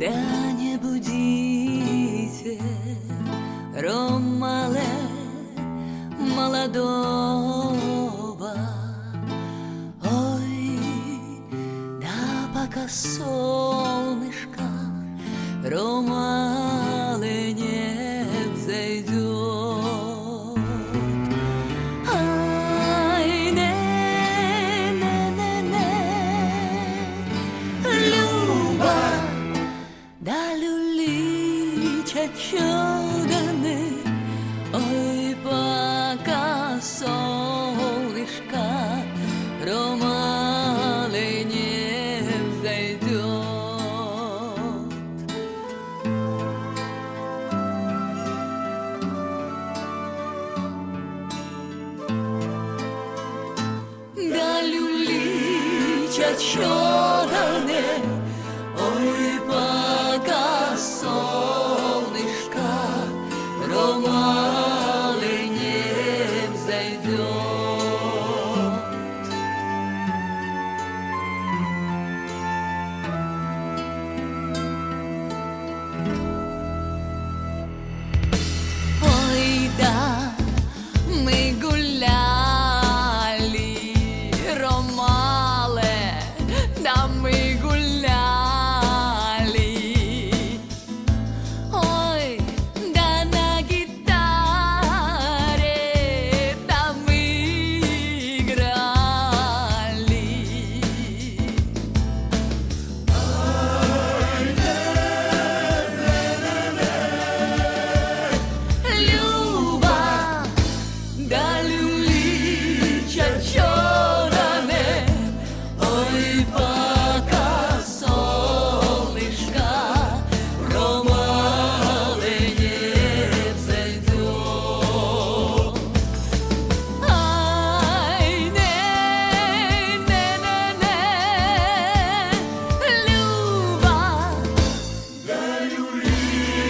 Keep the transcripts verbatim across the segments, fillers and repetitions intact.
Да не будите Ромале молодого, ой, да пока солнышко Ромале не взойдет. Ай, не, не, не, не, Люба, да люли чуданы, ой, пока солнышко Ромале не взойдет. Да люли чуданы, ой, пока солнышко Ромале не взойдет. Ой, да, мы гуляли, Ромале, да мы гуляли. Ой, да на гитаре, да мы играли. Люба, да люли чуданы, ой, пока солнышко Ромале не взойдет. Ай, не, не, не, не, Люба, Да люли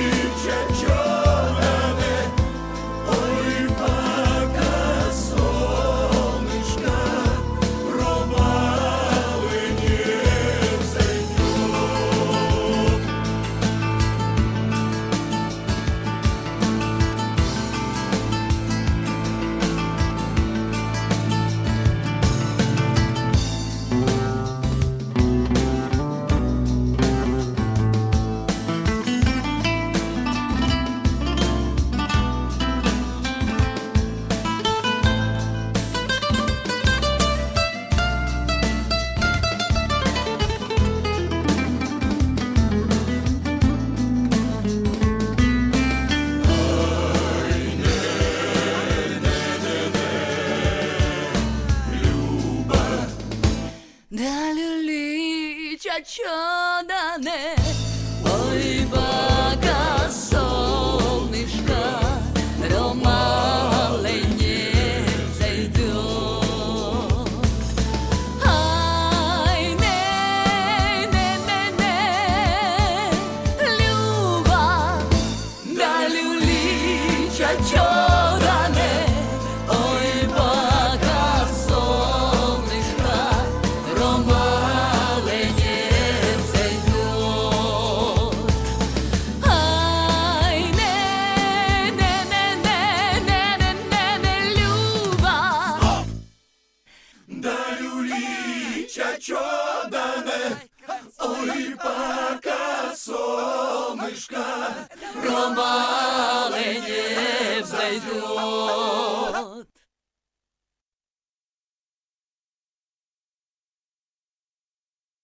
чуданы, ой, пока солнышко Ромале не взойдет. да люли чуданы, ой, пока солнышко Ромале не взойдет. Ай, не, не, не, не, Люба, да люли чуданы, ой, пока солнышко Ромале не взойдет. Ай, не, не, не, не, не, не, не, не, Люба. Да люли чуданы, ой, пока солнышко Ромале не взойдет.